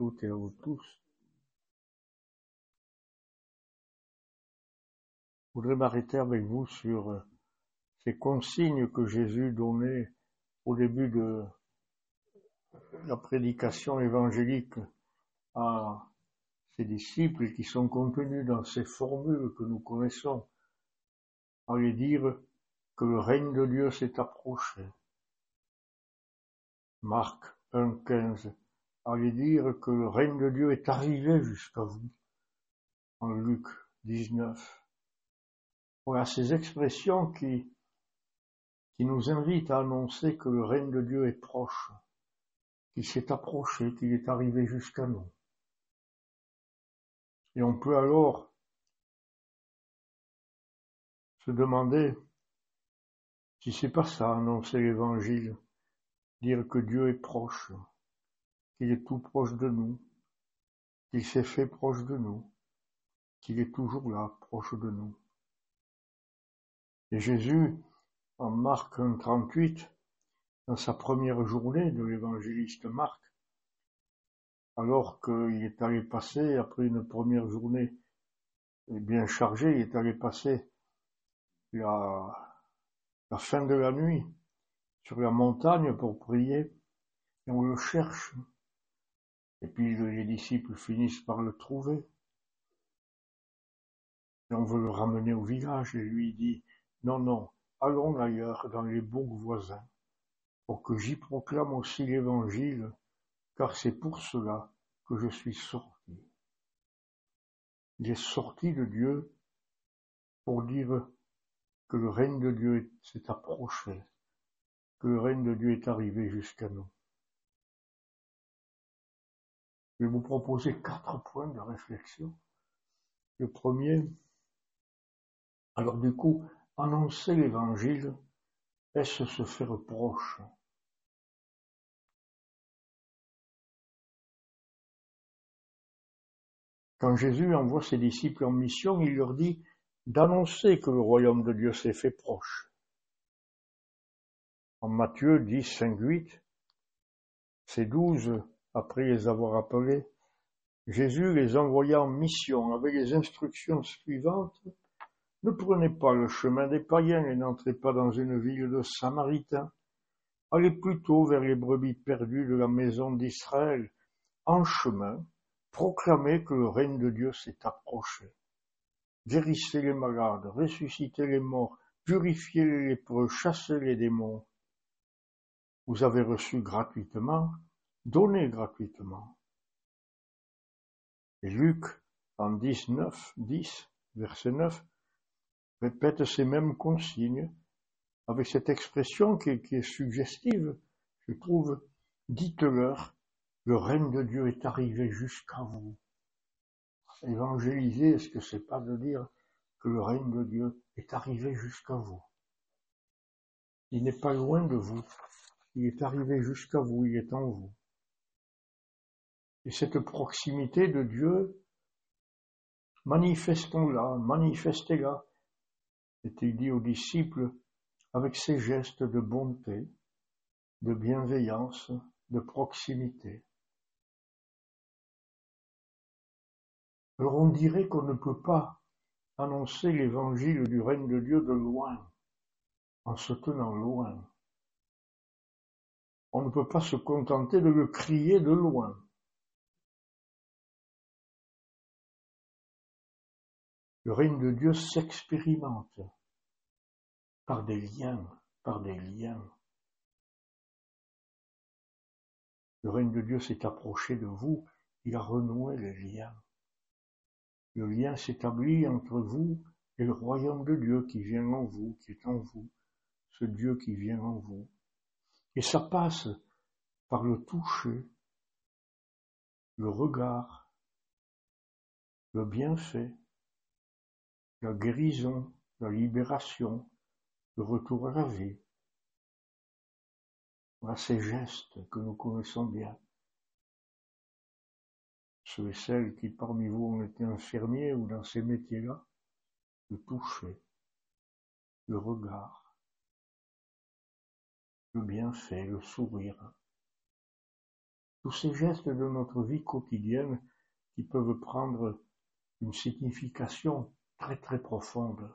toutes et à vous tous. Je voudrais m'arrêter avec vous sur ces consignes que Jésus donnait au début de la prédication évangélique à ses disciples et qui sont contenues dans ces formules que nous connaissons. Allez dire que le règne de Dieu s'est approché. Marc 1,15. Allez dire que le règne de Dieu est arrivé jusqu'à vous. En Luc 19. Voilà ces expressions qui nous invitent à annoncer que le règne de Dieu est proche, qu'il s'est approché, qu'il est arrivé jusqu'à nous. Et on peut alors se demander si c'est pas ça, annoncer l'évangile, dire que Dieu est proche, qu'il est tout proche de nous, qu'il s'est fait proche de nous, qu'il est toujours là, proche de nous. Et Jésus, en Marc 1,38, dans sa première journée de l'évangéliste Marc, alors qu'il est allé passer, après une première journée bien chargée, il est allé passer la fin de la nuit sur la montagne pour prier, et on le cherche. Et puis les disciples finissent par le trouver. Et on veut le ramener au village, et lui dit, non, allons ailleurs, dans les bourgs voisins, pour que j'y proclame aussi l'évangile, car c'est pour cela que je suis sorti. Il est sorti de Dieu pour dire que le règne de Dieu s'est approché, que le règne de Dieu est arrivé jusqu'à nous. Je vais vous proposer 4 points de réflexion. Le premier, alors du coup, annoncer l'évangile, est-ce se faire proche? Quand Jésus envoie ses disciples en mission, il leur dit d'annoncer que le royaume de Dieu s'est fait proche. En Matthieu 10, 5, 8, ces 12, après les avoir appelés, Jésus les envoya en mission avec les instructions suivantes. Ne prenez pas le chemin des païens et n'entrez pas dans une ville de Samaritains. Allez plutôt vers les brebis perdues de la maison d'Israël. En chemin, proclamez que le règne de Dieu s'est approché. Guérissez les malades, ressuscitez les morts, purifiez les lépreux, chassez les démons. Vous avez reçu gratuitement, donnez gratuitement. Et Luc, en 10, verset 9, répète ces mêmes consignes avec cette expression qui est suggestive, je trouve. Dites-leur, le règne de Dieu est arrivé jusqu'à vous. Évangéliser, est-ce que c'est pas de dire que le règne de Dieu est arrivé jusqu'à vous? Il n'est pas loin de vous, il est arrivé jusqu'à vous, il est en vous. Et cette proximité de Dieu, manifestez-la, est-il dit aux disciples, avec ces gestes de bonté, de bienveillance, de proximité. Alors on dirait qu'on ne peut pas annoncer l'évangile du règne de Dieu de loin, en se tenant loin. On ne peut pas se contenter de le crier de loin. Le règne de Dieu s'expérimente par des liens. Le règne de Dieu s'est approché de vous, il a renoué les liens. Le lien s'établit entre vous et le royaume de Dieu qui vient en vous, qui est en vous, ce Dieu qui vient en vous. Et ça passe par le toucher, le regard, le bienfait, la guérison, la libération, le retour à la vie. Voilà ces gestes que nous connaissons bien. Ceux et celles qui parmi vous ont été infirmiers ou dans ces métiers-là, le toucher, le regard, le bienfait, le sourire. tous ces gestes de notre vie quotidienne qui peuvent prendre une signification très très profonde.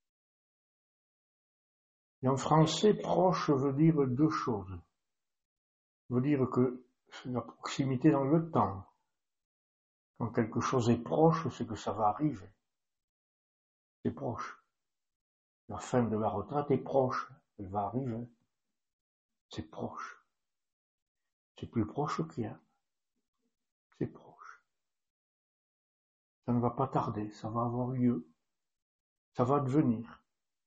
Et en français, proche veut dire deux choses. Veut dire que c'est la proximité dans le temps. Quand quelque chose est proche, c'est que ça va arriver. C'est proche. La fin de la retraite est proche. Elle va arriver. C'est proche. C'est plus proche qu'hier. C'est proche. Ça ne va pas tarder. Ça va avoir lieu. Ça va devenir.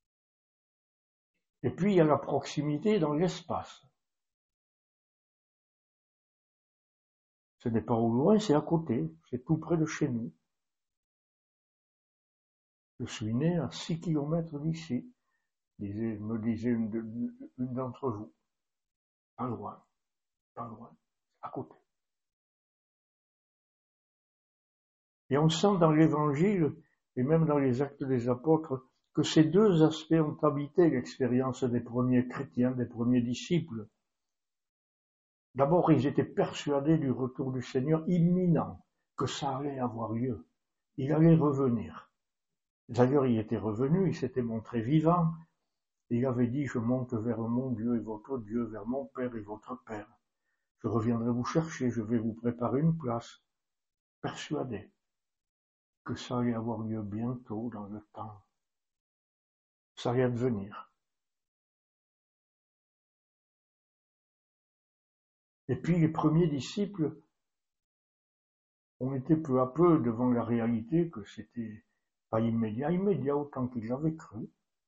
Et puis, il y a la proximité dans l'espace. Ce n'est pas au loin, c'est à côté. C'est tout près de chez nous. Je suis né à 6 kilomètres d'ici, me disait une d'entre vous. Pas loin, à côté. Et on sent dans l'Évangile, et même dans les Actes des Apôtres, que ces deux aspects ont habité l'expérience des premiers chrétiens, des premiers disciples. D'abord, ils étaient persuadés du retour du Seigneur imminent, que ça allait avoir lieu. Il allait revenir. D'ailleurs, il était revenu, il s'était montré vivant. Il avait dit, je monte vers mon Dieu et votre Dieu, vers mon Père et votre Père. Je reviendrai vous chercher, je vais vous préparer une place. Persuadé que ça allait avoir lieu bientôt dans le temps. Ça allait advenir. Et puis les premiers disciples ont été peu à peu devant la réalité que c'était pas immédiat autant qu'ils avaient cru.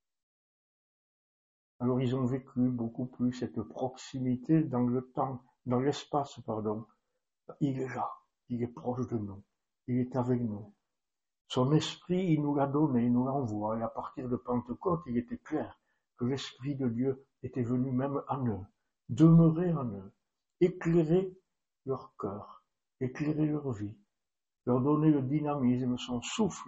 Alors ils ont vécu beaucoup plus cette proximité dans le temps, dans l'espace, pardon. Il est là, il est proche de nous, il est avec nous. Son esprit, il nous l'a donné, il nous l'envoie, et à partir de Pentecôte, il était clair que l'Esprit de Dieu était venu même en eux, demeurer en eux, éclairer leur cœur, éclairer leur vie, leur donner le dynamisme, son souffle.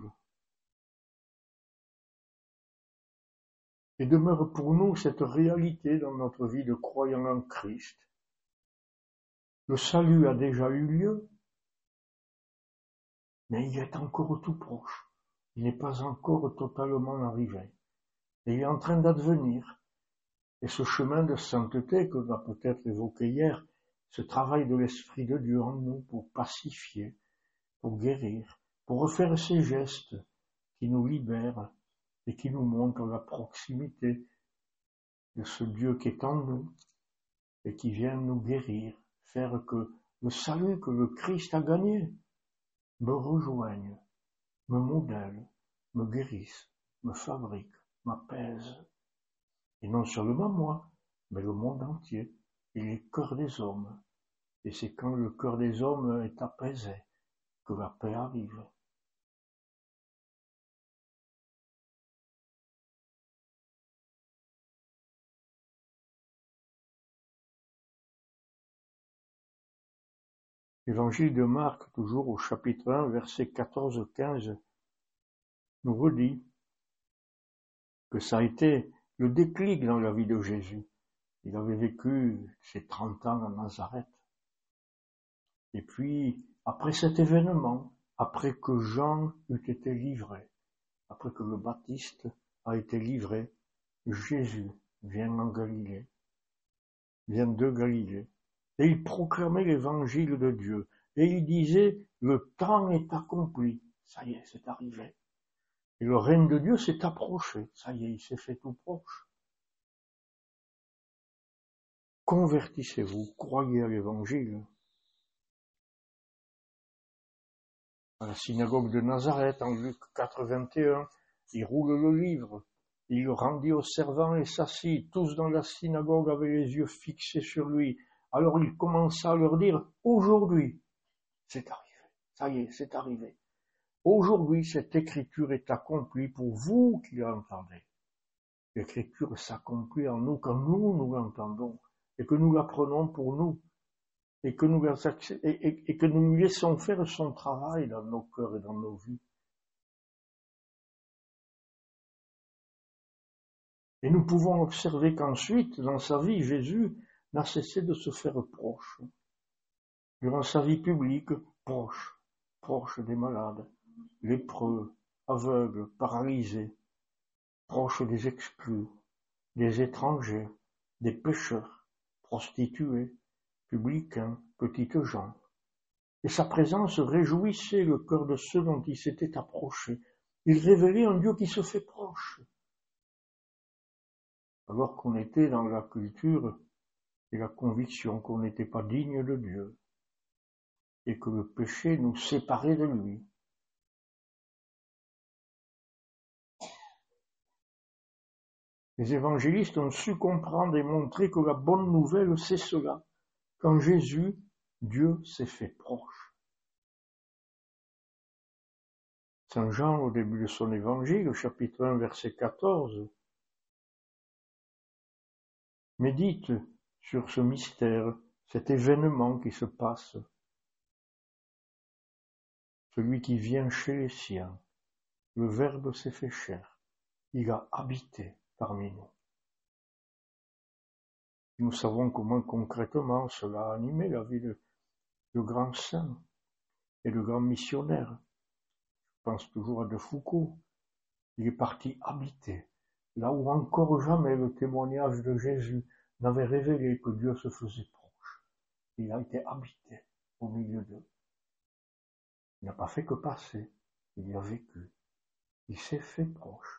Et demeure pour nous cette réalité dans notre vie de croyant en Christ. Le salut a déjà eu lieu, mais il est encore tout proche. Il n'est pas encore totalement arrivé. Et il est en train d'advenir. Et ce chemin de sainteté que l'on a peut-être évoqué hier, ce travail de l'Esprit de Dieu en nous pour pacifier, pour guérir, pour refaire ces gestes qui nous libèrent et qui nous montrent la proximité de ce Dieu qui est en nous et qui vient nous guérir, faire que le salut que le Christ a gagné me rejoigne, me modèle, me guérisse, me fabrique, m'apaise. Et non seulement moi, mais le monde entier et les cœurs des hommes. Et c'est quand le cœur des hommes est apaisé que la paix arrive. L'évangile de Marc, toujours au chapitre 1, versets 14-15, nous redit que ça a été le déclic dans la vie de Jésus. Il avait vécu ses 30 ans à Nazareth. Et puis, après cet événement, après que Jean eut été livré, après que le Baptiste a été livré, Jésus vient en Galilée, vient de Galilée, et il proclamait l'évangile de Dieu, et il disait, le temps est accompli, ça y est, c'est arrivé. Et le règne de Dieu s'est approché, ça y est, il s'est fait tout proche. Convertissez-vous, croyez à l'évangile. À la synagogue de Nazareth, en Luc 4, 21, il roule le livre, il le rendit aux servants et s'assit, tous dans la synagogue avaient les yeux fixés sur lui. Alors il commença à leur dire, aujourd'hui, c'est arrivé, ça y est, c'est arrivé. Aujourd'hui, cette écriture est accomplie pour vous qui l'entendez. L'écriture s'accomplit en nous quand nous l'entendons et que nous l'apprenons pour nous et que nous lui laissons faire son travail dans nos cœurs et dans nos vies. Et nous pouvons observer qu'ensuite, dans sa vie, Jésus n'a cessé de se faire proche. Durant sa vie publique, proche des malades, lépreux, aveugles, paralysés, proche des exclus, des étrangers, des pécheurs, prostituées, publicains, petites gens. Et sa présence réjouissait le cœur de ceux dont il s'était approché. Il révélait un Dieu qui se fait proche. Alors qu'on était dans la culture et la conviction qu'on n'était pas digne de Dieu et que le péché nous séparait de lui. Les évangélistes ont su comprendre et montrer que la bonne nouvelle, c'est cela. Qu'en Jésus, Dieu s'est fait proche. Saint Jean, au début de son évangile, chapitre 1, verset 14, médite sur ce mystère, cet événement qui se passe. Celui qui vient chez les siens, le Verbe s'est fait chair, il a habité parmi nous. Nous savons comment concrètement cela a animé la vie de grands saints et de grands missionnaires. Je pense toujours à De Foucauld. Il est parti habiter, là où encore jamais le témoignage de Jésus n'avait révélé que Dieu se faisait proche. Il a été habité au milieu d'eux. Il n'a pas fait que passer, il y a vécu. Il s'est fait proche.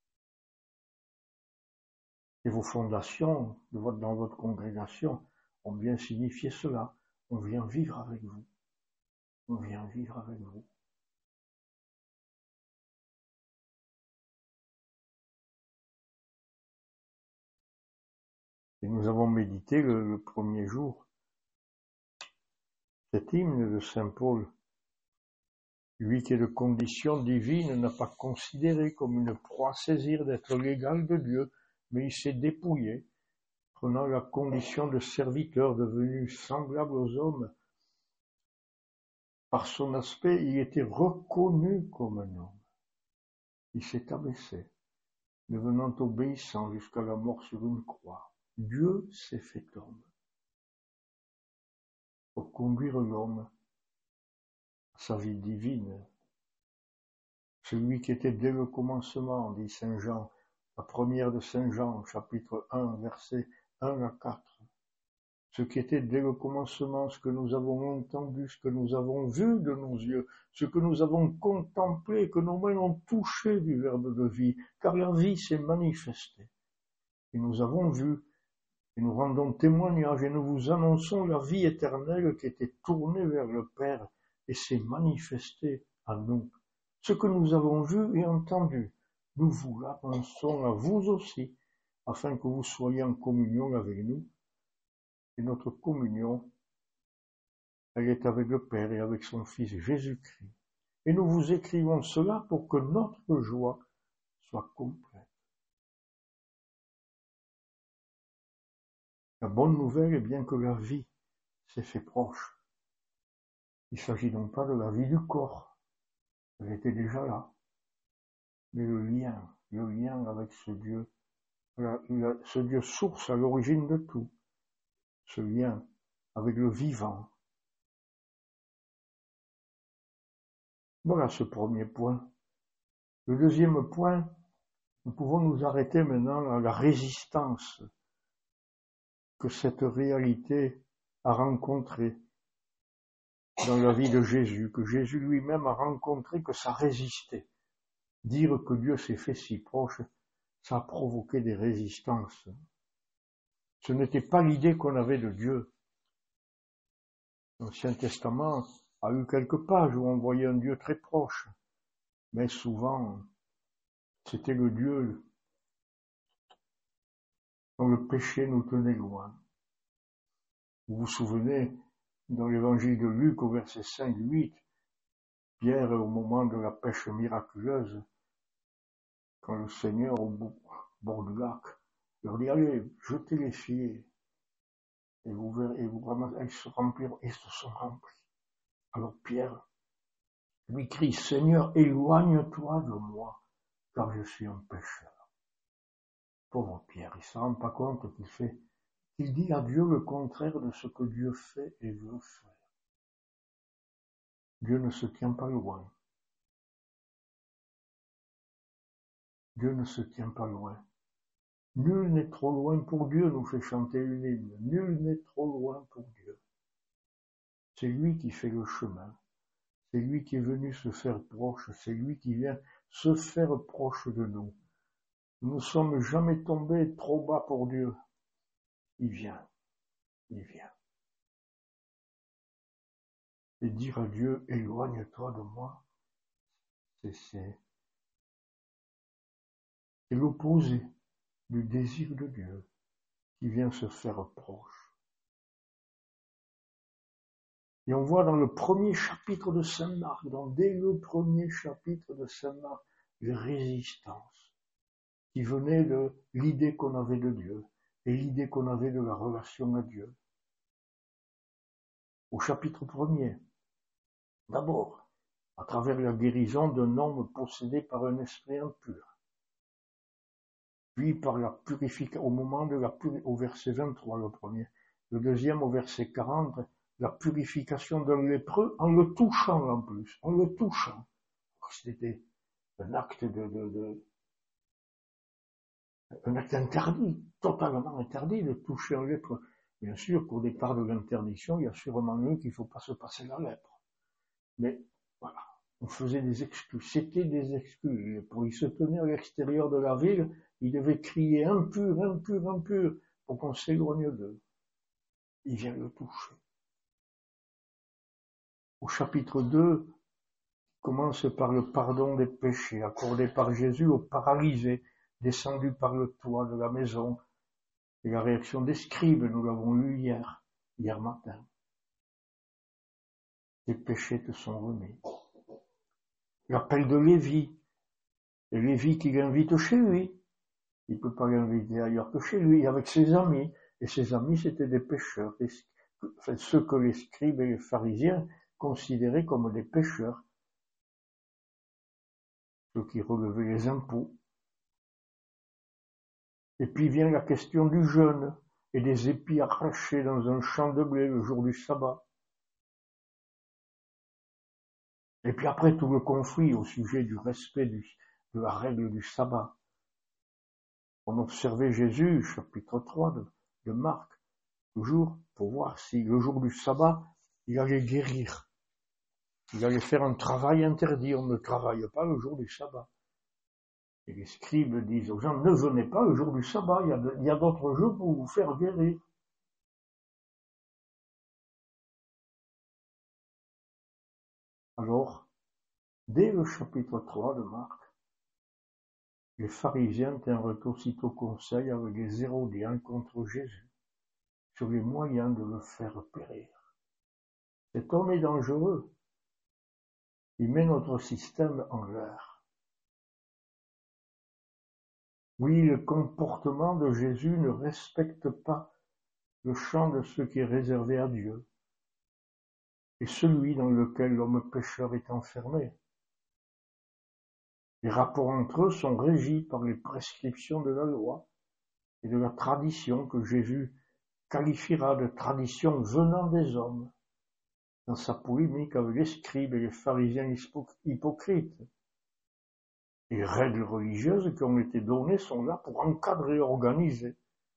Et vos fondations dans votre congrégation ont bien signifié cela. On vient vivre avec vous. On vient vivre avec vous. Et nous avons médité le premier jour cet hymne de saint Paul. Lui qui est de condition divine n'a pas considéré comme une proie à saisir d'être l'égal de Dieu, mais il s'est dépouillé, prenant la condition de serviteur devenu semblable aux hommes. Par son aspect, il était reconnu comme un homme. Il s'est abaissé, devenant obéissant jusqu'à la mort sur une croix. Dieu s'est fait homme pour conduire l'homme à sa vie divine. Celui qui était dès le commencement, dit saint Jean, la première de saint Jean, chapitre 1, versets 1 à 4. Ce qui était dès le commencement, ce que nous avons entendu, ce que nous avons vu de nos yeux, ce que nous avons contemplé, que nos mains ont touché du Verbe de vie, car la vie s'est manifestée. Et nous avons vu, et nous rendons témoignage, et nous vous annonçons la vie éternelle qui était tournée vers le Père, et s'est manifestée à nous. Ce que nous avons vu et entendu, nous vous l'annonçons à vous aussi, afin que vous soyez en communion avec nous. Et notre communion, elle est avec le Père et avec son Fils Jésus-Christ. Et nous vous écrivons cela pour que notre joie soit complète. La bonne nouvelle est bien que la vie s'est fait proche. Il ne s'agit donc pas de la vie du corps, elle était déjà là, mais le lien avec ce Dieu, ce Dieu source à l'origine de tout, ce lien avec le vivant. Voilà ce premier point. Le deuxième point, nous pouvons nous arrêter maintenant à la résistance que cette réalité a rencontrée dans la vie de Jésus, que Jésus lui-même a rencontré, que ça résistait. Dire que Dieu s'est fait si proche, ça a provoqué des résistances. Ce n'était pas l'idée qu'on avait de Dieu. L'Ancien Testament a eu quelques pages où on voyait un Dieu très proche, mais souvent, c'était le Dieu dont le péché nous tenait loin. Vous vous souvenez, dans l'évangile de Luc, au verset 5-8, Pierre, au moment de la pêche miraculeuse, quand le Seigneur, au bord du lac, leur dit, allez, jetez les filets, et vous verrez, elles se rempliront, et se sont remplies. Alors Pierre lui crie, Seigneur, éloigne-toi de moi, car je suis un pécheur. Pauvre Pierre, il ne se rend pas compte qu'il dit à Dieu le contraire de ce que Dieu fait et veut faire. Dieu ne se tient pas loin. Dieu ne se tient pas loin. Nul n'est trop loin pour Dieu, nous fait chanter une hymne. Nul n'est trop loin pour Dieu. C'est lui qui fait le chemin. C'est lui qui est venu se faire proche. C'est lui qui vient se faire proche de nous. Nous ne sommes jamais tombés trop bas pour Dieu. Il vient. Il vient. Et dire à Dieu, éloigne-toi de moi, c'est l'opposé du désir de Dieu qui vient se faire proche. Et on voit dans le premier chapitre de Saint Marc, dès le premier chapitre de Saint Marc, les résistances qui venaient de l'idée qu'on avait de Dieu et l'idée qu'on avait de la relation à Dieu. Au chapitre 1er, d'abord, à travers la guérison d'un homme possédé par un esprit impur, puis par la purification, au moment de au verset 23, le premier, le deuxième au verset 40, la purification d'un lépreux en le touchant en plus, en le touchant. C'était un acte un acte interdit, totalement interdit de toucher un lépreux. Bien sûr qu'au départ de l'interdiction, il y a sûrement eu qu'il ne faut pas se passer la lèpre. Mais voilà, on faisait des excuses, c'était des excuses. Pour il se tenait à l'extérieur de la ville, il devait crier impur, impur, impur, pour qu'on s'éloigne d'eux. Il vient le toucher. Au chapitre 2, commence par le pardon des péchés accordé par Jésus aux paralysés, descendus par le toit de la maison, et la réaction des scribes, nous l'avons lu hier matin. Tes péchés te sont remis. L'appel de Lévi, et Lévi qui l'invite chez lui, il ne peut pas l'inviter ailleurs que chez lui, avec ses amis, et ses amis c'était des pécheurs, ceux que les scribes et les pharisiens considéraient comme des pécheurs, ceux qui relevaient les impôts. Et puis vient la question du jeûne et des épis arrachés dans un champ de blé le jour du sabbat. Et puis après tout le conflit au sujet du respect de la règle du sabbat. On observait Jésus, chapitre 3 de Marc, toujours pour voir si le jour du sabbat, il allait guérir. Il allait faire un travail interdit. On ne travaille pas le jour du sabbat. Et les scribes disent aux gens, ne venez pas le jour du sabbat, il y a d'autres jours pour vous faire guérir. Alors, dès le chapitre 3 de Marc, les pharisiens tinrent aussitôt conseil avec les Hérodiens contre Jésus sur les moyens de le faire périr. Cet homme est dangereux. Il met notre système en l'air. Oui, le comportement de Jésus ne respecte pas le champ de ce qui est réservé à Dieu et celui dans lequel l'homme pécheur est enfermé. Les rapports entre eux sont régis par les prescriptions de la loi et de la tradition que Jésus qualifiera de tradition venant des hommes dans sa polémique avec les scribes et les pharisiens hypocrites. Les règles religieuses qui ont été données sont là pour encadrer et organiser.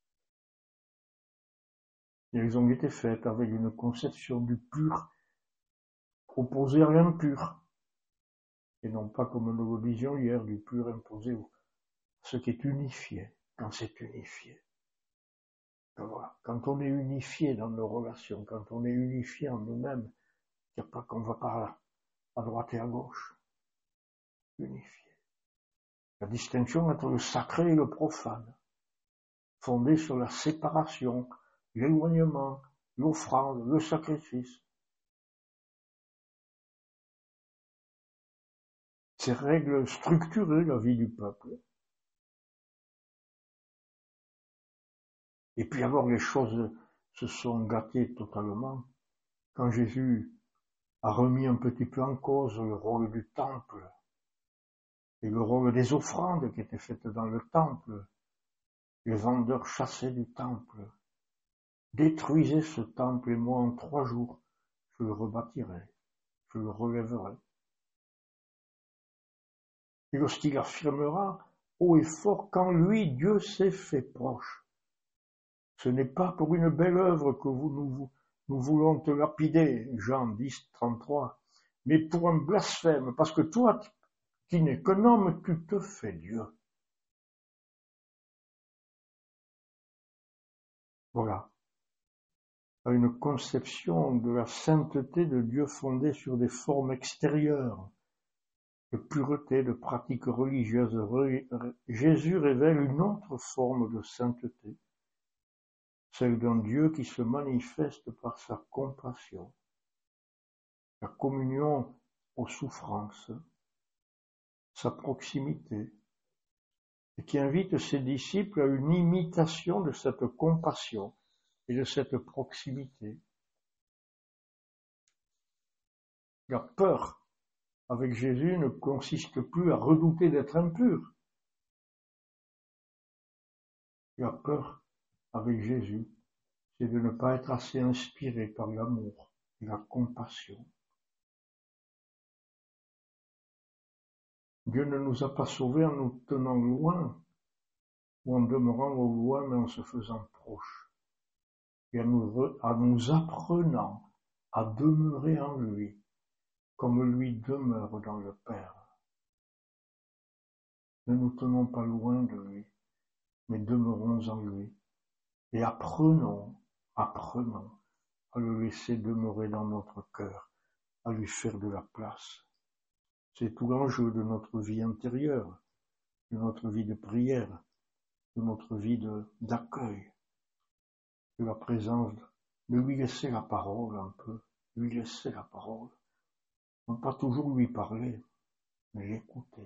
Et elles ont été faites avec une conception du pur opposée à l'impur. Et non pas comme nous le disions hier, du pur imposé à ce qui est unifié, quand c'est unifié. Voilà. Quand on est unifié dans nos relations, quand on est unifié en nous-mêmes, il n'y a pas qu'on va pas à droite et à gauche. Unifié. La distinction entre le sacré et le profane, fondée sur la séparation, l'éloignement, l'offrande, le sacrifice. Ces règles structuraient la vie du peuple. Et puis alors les choses se sont gâtées totalement quand Jésus a remis un petit peu en cause le rôle du temple et le rôle des offrandes qui étaient faites dans le temple. Les vendeurs chassaient du temple. Détruisez ce temple et moi en 3 jours, je le rebâtirai. je le relèverai. Et lorsqu'il affirmera haut et fort qu'en lui Dieu s'est fait proche, ce n'est pas pour une belle œuvre que nous voulons te lapider, Jean 10, 33, mais pour un blasphème, parce que toi, qui n'es qu'un homme, tu te fais Dieu. Voilà. Une conception de la sainteté de Dieu fondée sur des formes extérieures, de pureté, de pratiques religieuses. Jésus révèle une autre forme de sainteté, celle d'un Dieu qui se manifeste par sa compassion, la communion aux souffrances, sa proximité, et qui invite ses disciples à une imitation de cette compassion et de cette proximité. La peur avec Jésus ne consiste plus à redouter d'être impur. La peur avec Jésus, c'est de ne pas être assez inspiré par l'amour et la compassion. Dieu ne nous a pas sauvés en nous tenant loin, ou en demeurant au loin, mais en se faisant proche, et en nous apprenant à demeurer en lui, comme lui demeure dans le Père. Ne nous tenons pas loin de lui, mais demeurons en lui, et apprenons à le laisser demeurer dans notre cœur, à lui faire de la place. C'est tout l'enjeu de notre vie intérieure, de notre vie de prière, de notre vie d'accueil, de la présence, de lui laisser la parole un peu, lui laisser la parole. Non pas toujours lui parler, mais l'écouter.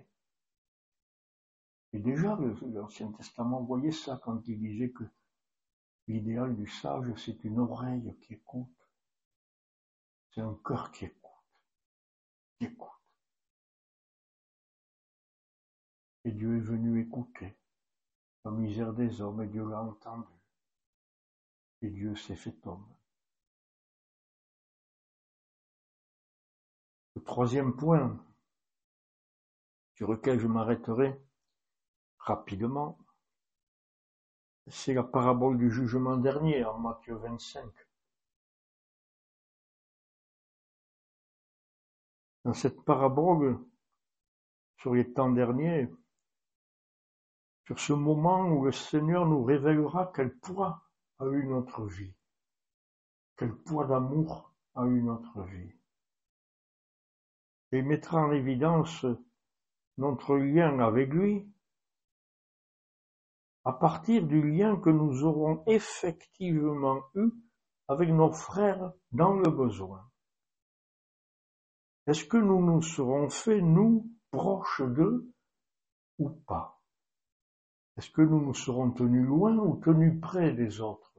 Et déjà, l'Ancien Testament voyait ça quand il disait que l'idéal du sage, c'est une oreille qui écoute. C'est un cœur qui écoute. Et Dieu est venu écouter la misère des hommes, et Dieu l'a entendu. Et Dieu s'est fait homme. Le troisième point, sur lequel je m'arrêterai rapidement, c'est la parabole du jugement dernier en Matthieu 25. Dans cette parabole, sur les temps derniers, sur ce moment où le Seigneur nous révélera quel poids a eu notre vie, quel poids d'amour a eu notre vie, et mettra en évidence notre lien avec lui à partir du lien que nous aurons effectivement eu avec nos frères dans le besoin. Est-ce que nous nous serons fait, nous, proches d'eux ou pas? Est-ce que nous nous serons tenus loin ou tenus près des autres?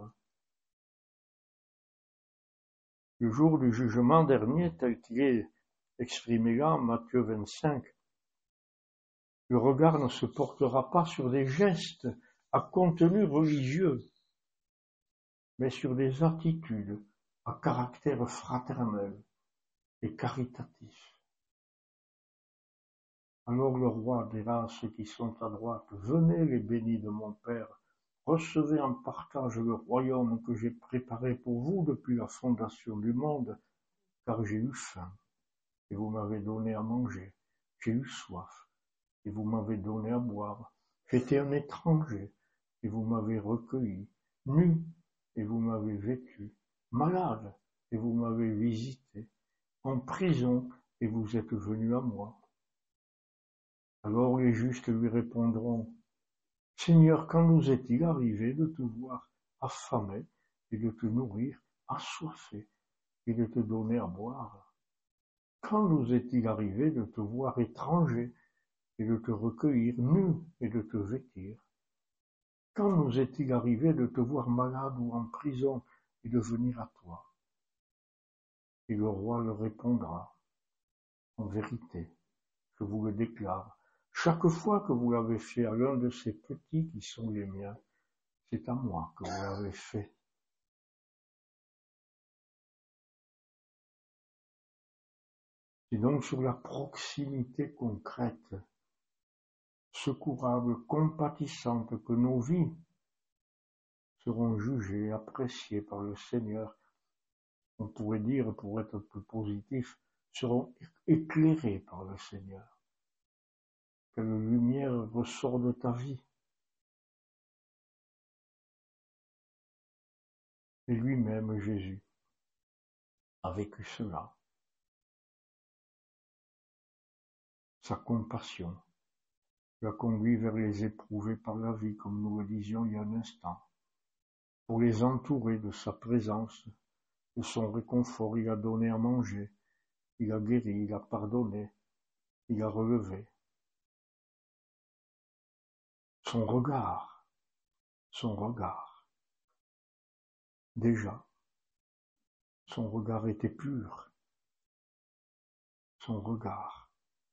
Le jour du jugement dernier, tel qu'il est exprimé là, Matthieu 25, le regard ne se portera pas sur des gestes à contenu religieux, mais sur des attitudes à caractère fraternel et caritatif. Alors le roi dira à ceux qui sont à droite, « Venez les bénis de mon Père, recevez en partage le royaume que j'ai préparé pour vous depuis la fondation du monde, car j'ai eu faim, et vous m'avez donné à manger, j'ai eu soif, et vous m'avez donné à boire, j'étais un étranger, et vous m'avez recueilli, nu, et vous m'avez vêtu, malade, et vous m'avez visité, en prison, et vous êtes venus à moi. » Alors les justes lui répondront, « Seigneur, quand nous est-il arrivé de te voir affamé et de te nourrir, assoiffé et de te donner à boire? Quand nous est-il arrivé de te voir étranger et de te recueillir nu et de te vêtir? Quand nous est-il arrivé de te voir malade ou en prison et de venir à toi? » Et le roi leur répondra, « En vérité, je vous le déclare, chaque fois que vous l'avez fait à l'un de ces petits qui sont les miens, c'est à moi que vous l'avez fait. » C'est donc sur la proximité concrète, secourable, compatissante que nos vies seront jugées, appréciées par le Seigneur. On pourrait dire, pour être plus positif, seront éclairées par le Seigneur. Quelle lumière ressort de ta vie. Et lui-même, Jésus, a vécu cela. Sa compassion l'a conduit vers les éprouvés par la vie, comme nous le disions il y a un instant. Pour les entourer de sa présence, de son réconfort, il a donné à manger, il a guéri, il a pardonné, il a relevé. Son regard, déjà, son regard était pur, son regard.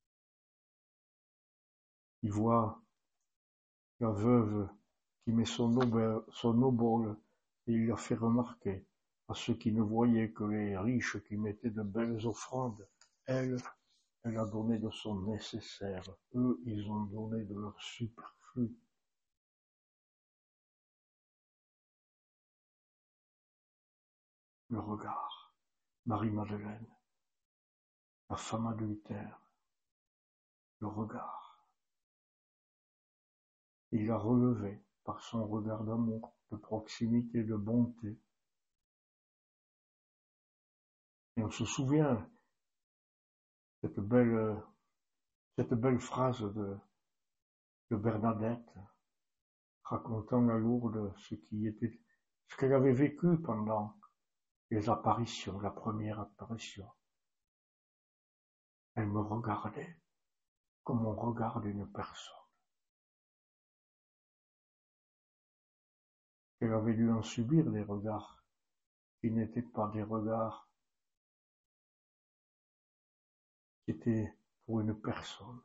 Il voit la veuve qui met son obole et il a fait remarquer à ceux qui ne voyaient que les riches qui mettaient de belles offrandes. Elle a donné de son nécessaire. Eux, ils ont donné de leur superflu. Le regard. Marie-Madeleine, la femme adultère. Le regard. Il l'a relevé par son regard d'amour, de proximité, de bonté. Et on se souvient cette belle phrase de Bernadette, racontant à Lourdes ce qu'elle avait vécu pendant les apparitions, la première apparition. Elle me regardait comme on regarde une personne. Elle avait dû en subir des regards qui n'étaient pas des regards qui étaient pour une personne.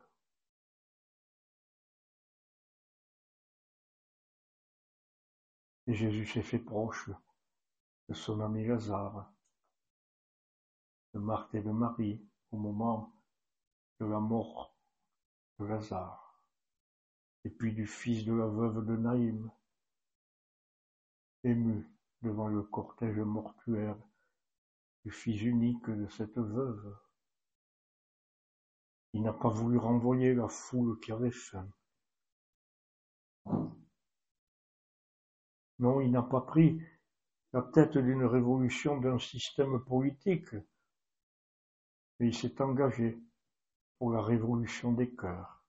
Et Jésus s'est fait proche de son ami Lazare, de Marthe et de Marie, au moment de la mort de Lazare, et puis du fils de la veuve de Naïm, ému devant le cortège mortuaire du fils unique de cette veuve. Il n'a pas voulu renvoyer la foule qui avait faim. Non, il n'a pas pris la tête d'une révolution d'un système politique, mais il s'est engagé pour la révolution des cœurs.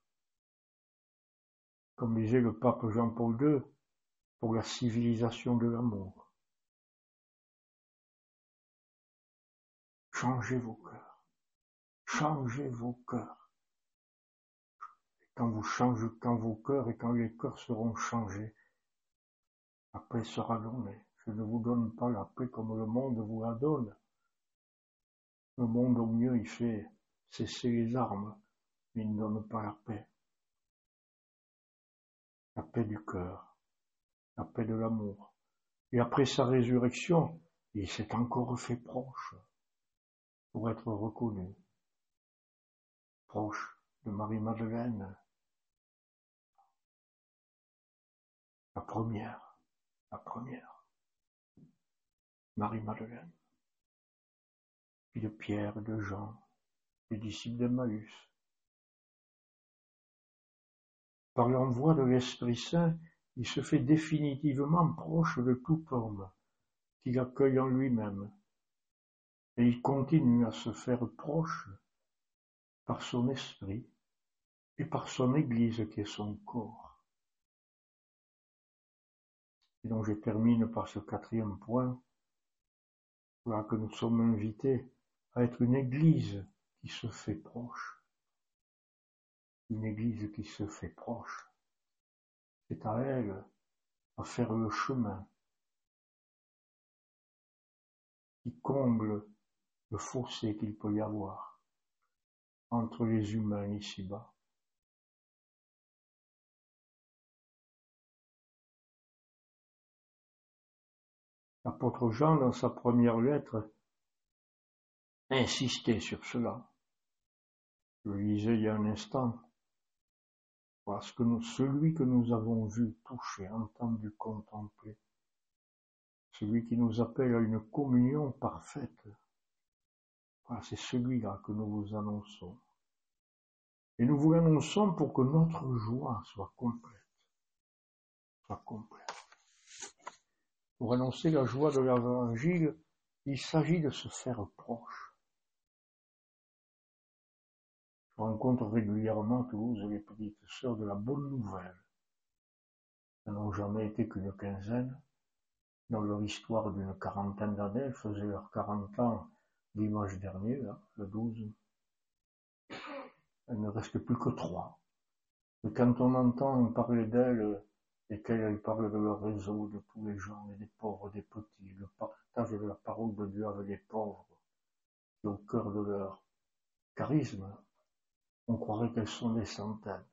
Comme disait le pape Jean-Paul II, pour la civilisation de l'amour. Changez vos cœurs. Changez vos cœurs. Quand vos cœurs et quand les cœurs seront changés, la paix sera donnée. Je ne vous donne pas la paix comme le monde vous la donne. Le monde, au mieux, il fait cesser les armes, mais il ne donne pas la paix. La paix du cœur, la paix de l'amour. Et après sa résurrection, il s'est encore fait proche pour être reconnu. Proche de Marie-Madeleine, la première, Marie-Madeleine, puis de Pierre, de Jean, les disciples d'Emmaüs. Par l'envoi de l'Esprit Saint, il se fait définitivement proche de tout homme qu'il accueille en lui-même, et il continue à se faire proche par son esprit et par son Église qui est son corps. Et donc je termine par ce 4e point, voilà que nous sommes invités à être une Église qui se fait proche. Une Église qui se fait proche. C'est à elle à faire le chemin qui comble le fossé qu'il peut y avoir entre les humains ici-bas. L'apôtre Jean, dans sa première lettre, insistait sur cela. Je le disais il y a un instant, parce que celui que nous avons vu, touché, entendu, contempler, celui qui nous appelle à une communion parfaite, voilà, c'est celui-là que nous vous annonçons. Et nous vous l'annonçons pour que notre joie soit complète. Pour annoncer la joie de l'Évangile, il s'agit de se faire proche. Je rencontre régulièrement à Toulouse les petites sœurs de la Bonne Nouvelle. Elles n'ont jamais été qu'une quinzaine. Dans leur histoire d'une quarantaine d'années, elles faisaient leurs 40 ans dimanche dernier, là, le 12. Il ne reste plus que 3. Et quand on entend parler d'elles, et qu'elles parlent de leur réseau, de tous les gens, et des pauvres, des petits, le partage de la parole de Dieu avec les pauvres, qui au cœur de leur charisme, on croirait qu'elles sont des centaines.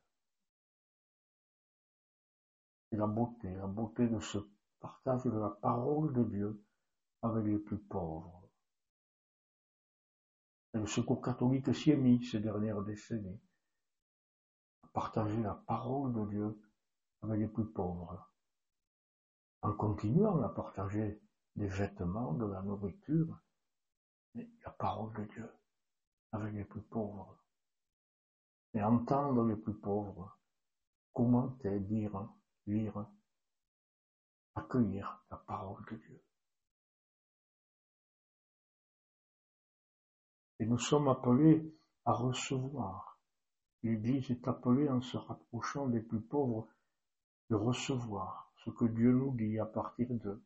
Et la beauté de ce partage de la parole de Dieu avec les plus pauvres. Et le Secours catholique s'y est mis ces dernières décennies, à partager la parole de Dieu avec les plus pauvres, en continuant à partager des vêtements, de la nourriture, mais la parole de Dieu avec les plus pauvres. Et entendre les plus pauvres commenter, dire, lire, accueillir la parole de Dieu. Et nous sommes appelés à recevoir. L'Église est appelée, en se rapprochant des plus pauvres, de recevoir ce que Dieu nous dit à partir d'eux.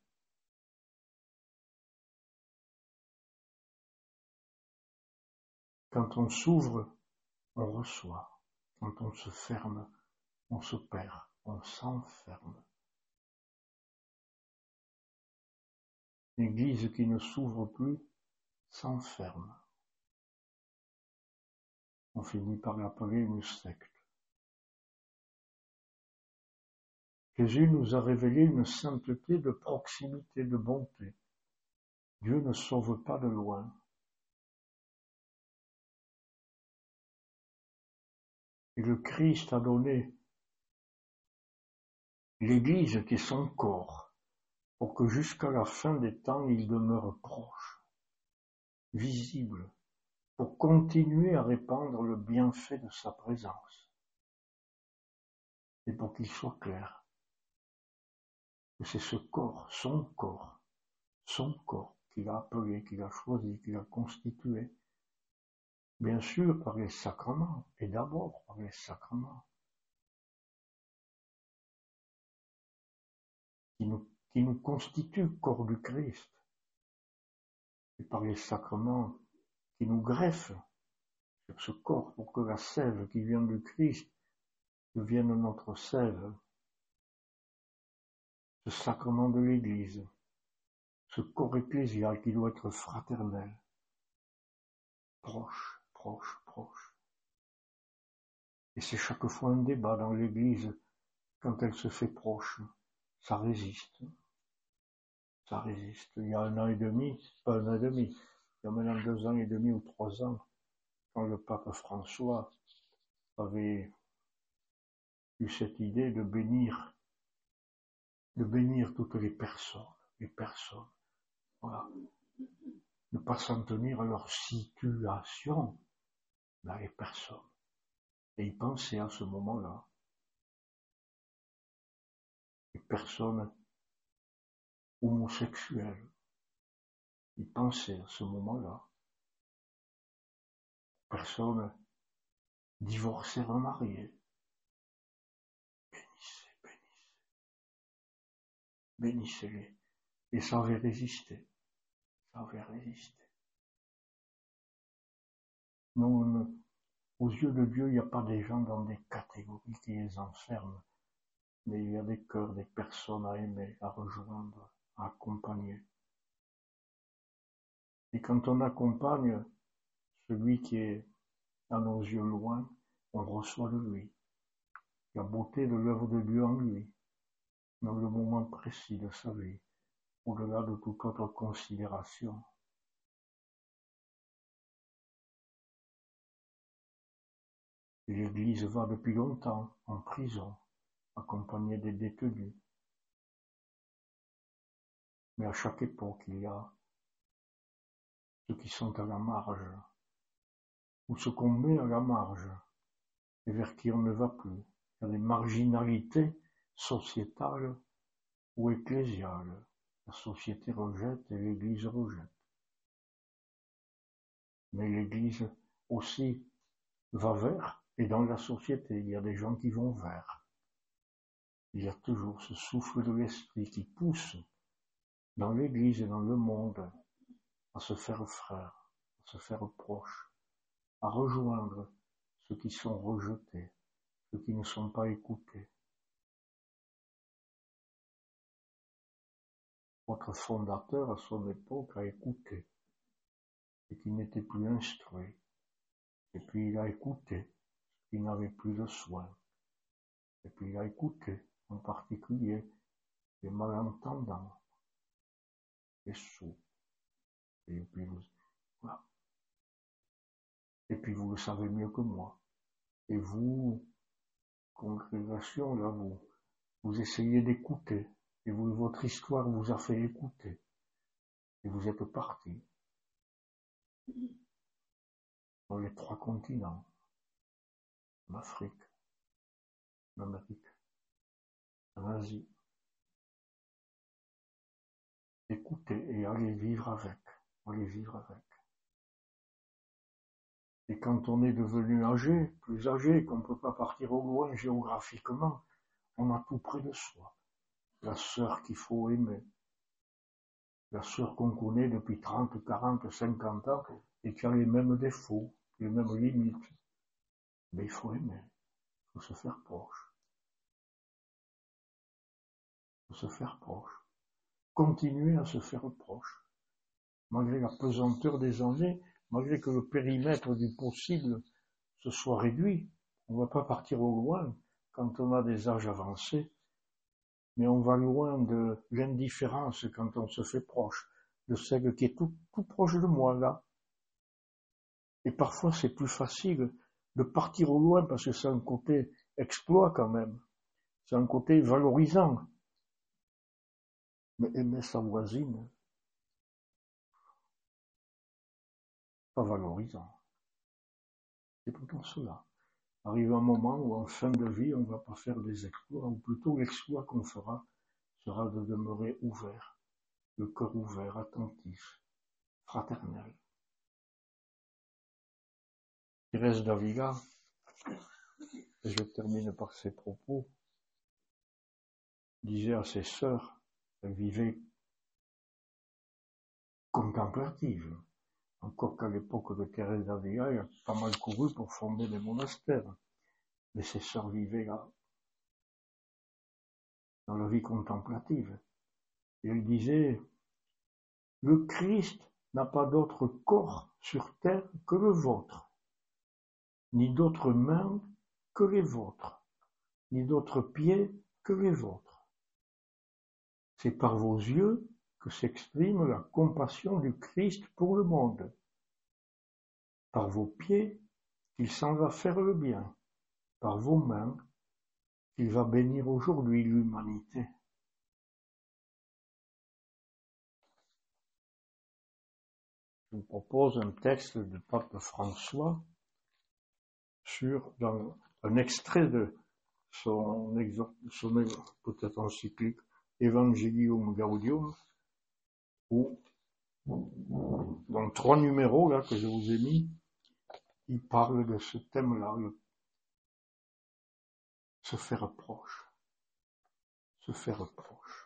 Quand on s'ouvre, on reçoit. Quand on se ferme, on se perd, on s'enferme. L'Église qui ne s'ouvre plus s'enferme. On finit par l'appeler une secte. Jésus nous a révélé une sainteté de proximité, de bonté. Dieu ne sauve pas de loin. Et le Christ a donné l'Église qui est son corps, pour que jusqu'à la fin des temps, il demeure proche, visible, pour continuer à répandre le bienfait de sa présence. Et pour qu'il soit clair que c'est ce corps, son corps qu'il a appelé, qu'il a choisi, qu'il a constitué, bien sûr par les sacrements, et d'abord par les sacrements, qui nous constituent corps du Christ, et par les sacrements qui nous greffent sur ce corps pour que la sève qui vient du Christ devienne notre sève, ce sacrement de l'Église, ce corps ecclésial qui doit être fraternel, proche. Et c'est chaque fois un débat dans l'Église, quand elle se fait proche, ça résiste. Il y a 1 an et demi, pas 1 an et demi, il y a maintenant 2 ans et demi ou 3 ans, quand le pape François avait eu cette idée de bénir toutes les personnes, voilà, ne pas s'en tenir à leur situation, mais à les personnes. Et il pensait à ce moment-là, les personnes homosexuelles, il pensait à ce moment-là, personnes divorcées, remariées. Bénissez-les. Et ça avait résisté. Non, aux yeux de Dieu, il n'y a pas des gens dans des catégories qui les enferment, mais il y a des cœurs, des personnes à aimer, à rejoindre, à accompagner. Et quand on accompagne celui qui est à nos yeux loin, on reçoit de lui la beauté de l'œuvre de Dieu en lui, dans le moment précis de sa vie, au-delà de toute autre considération. Et l'Église va depuis longtemps en prison, accompagnée des détenus. Mais à chaque époque, il y a ceux qui sont à la marge, ou ce qu'on met à la marge, et vers qui on ne va plus. Il y a des marginalités sociétales ou ecclésiales. La société rejette et l'Église rejette. Mais l'Église aussi va vers, et dans la société, il y a des gens qui vont vers. Il y a toujours ce souffle de l'esprit qui pousse dans l'Église et dans le monde à se faire frère, à se faire proche, à rejoindre ceux qui sont rejetés, ceux qui ne sont pas écoutés. Votre fondateur, à son époque, a écouté, et qui n'était plus instruit. Et puis il a écouté, qui n'avait plus de soin. Et puis il a écouté, en particulier, les malentendants, les sourds. Et puis voilà. Et puis vous le savez mieux que moi. Et vous, congrégation, là, vous essayez d'écouter. Et votre histoire vous a fait écouter. Et vous êtes partis dans les 3 continents. En Afrique, en Amérique, en Asie. Écoutez et allez vivre avec. Allez vivre avec. Et quand on est devenu âgé, plus âgé, qu'on ne peut pas partir au loin géographiquement, on a tout près de soi. La sœur qu'il faut aimer. La sœur qu'on connaît depuis 30, 40, 50 ans et qui a les mêmes défauts, les mêmes limites. Mais il faut aimer. Il faut se faire proche. Il faut se faire proche. Continuer à se faire proche. Malgré la pesanteur des années, malgré que le périmètre du possible se soit réduit, on ne va pas partir au loin quand on a des âges avancés, mais on va loin de l'indifférence quand on se fait proche, de celle qui est tout proche de moi là. Et parfois c'est plus facile de partir au loin parce que c'est un côté exploit quand même, c'est un côté valorisant. Mais aimer sa voisine, pas valorisant. C'est plutôt cela. Arrive un moment où en fin de vie, on ne va pas faire des exploits, ou plutôt l'exploit qu'on fera sera de demeurer ouvert, le cœur ouvert, attentif, fraternel. Thérèse d'Avila, et je termine par ses propos, disait à ses sœurs, elle vivait contemplative, encore qu'à l'époque de Thérèse d'Avila, elle a pas mal couru pour fonder des monastères, mais ses sœurs vivaient là, dans la vie contemplative. Et elle disait, le Christ n'a pas d'autre corps sur terre que le vôtre, ni d'autres mains que les vôtres, ni d'autres pieds que les vôtres. C'est par vos yeux que s'exprime la compassion du Christ pour le monde. Par vos pieds, qu'il s'en va faire le bien. Par vos mains, qu'il va bénir aujourd'hui l'humanité. Je vous propose un texte du pape François dans un extrait de son peut-être encyclique Evangelium Gaudium, où dans 3 numéros là que je vous ai mis, il parle de ce thème-là, se faire proche. Se faire proche.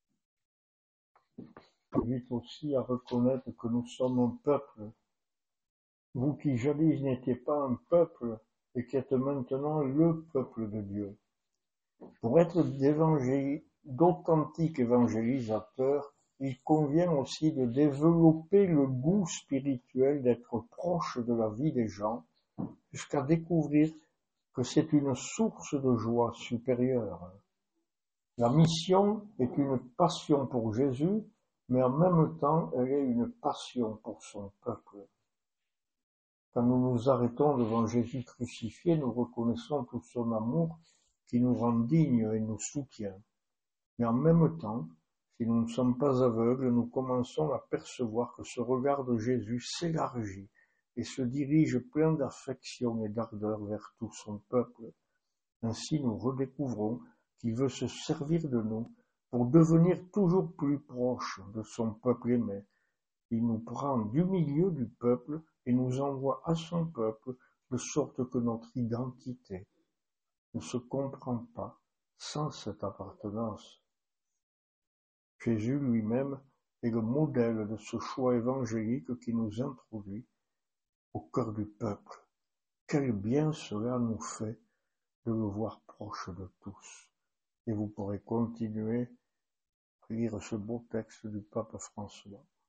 Il invite aussi à reconnaître que nous sommes un peuple. Vous qui jadis n'étiez pas un peuple et qui êtes maintenant le peuple de Dieu. Pour être d'authentiques évangélisateurs, il convient aussi de développer le goût spirituel d'être proche de la vie des gens, jusqu'à découvrir que c'est une source de joie supérieure. La mission est une passion pour Jésus, mais en même temps, elle est une passion pour son peuple. Quand nous nous arrêtons devant Jésus crucifié, nous reconnaissons tout son amour qui nous rend dignes et nous soutient. Mais en même temps, si nous ne sommes pas aveugles, nous commençons à percevoir que ce regard de Jésus s'élargit et se dirige plein d'affection et d'ardeur vers tout son peuple. Ainsi nous redécouvrons qu'il veut se servir de nous pour devenir toujours plus proche de son peuple aimé. Il nous prend du milieu du peuple et nous envoie à son peuple, de sorte que notre identité ne se comprend pas sans cette appartenance. Jésus lui-même est le modèle de ce choix évangélique qui nous introduit au cœur du peuple. Quel bien cela nous fait de le voir proche de tous. Et vous pourrez continuer à lire ce beau texte du pape François.